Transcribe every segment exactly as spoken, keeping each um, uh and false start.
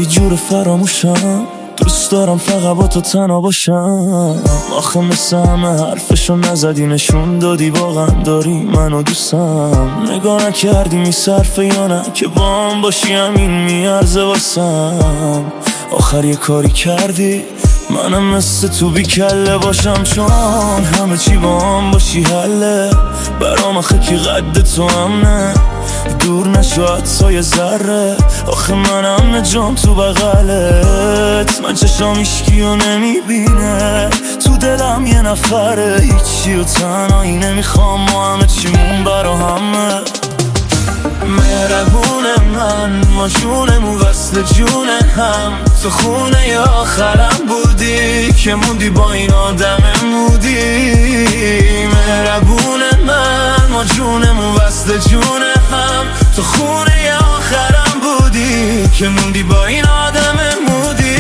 یه جور فراموشم، دوست دارم فقط با تو تنها باشم. آخه مثل همه حرفشو نزدی، نشون دادی واقعا داری منو دوستم. نگاه نکردی میصرفه یا نه که با هم باشی همین میارزه واسم. آخر یه کاری کردی منم مثل تو بی کله باشم، چون همه چی با هم باشی حله برام. آخه کی قد تو همه دور نشو حتی یه ذره. آخه منم جام تو بغلت، من چشام ایشکی و نمیبینه، تو دلم یه نفره هیچی و تنهایی نمیخوام، ما همه چیمون برا همه. مهربون من ما جونمون وصل جون هم، تو خونه ی آخرم بودی که موندی با این آدم مودی. مهربون من ما جونمون وصل جون هم، تو خونه ی آخرم بودی که موندی با این آدم مودی.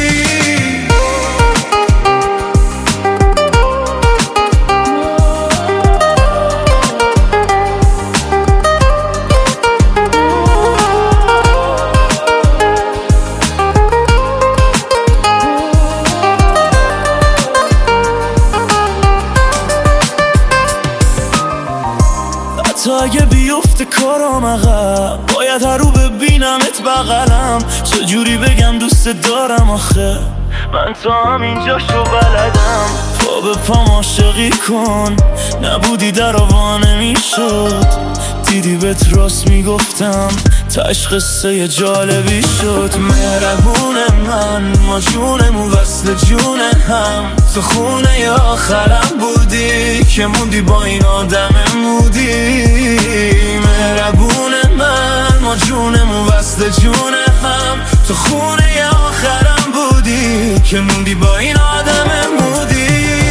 تا اگه بیفته کارام عقب، باید هر رو ببینمت بغلم. چجوری بگم دوست دارم آخه من تا همینجاشو بلدم. پا به پام عاشقی کن، نبودی در آوا نمیشد. دیدی بهت راست میگفتم، تاش قصه جالبی شد. مهربون من ما جونمون وصل جون هم، تو خونه ی آخرم بودی که موندی با این آدم مودی. مهربون من ما جونمون وصل جون هم، تو خونه ی آخرم بودی که موندی با این آدم مودی.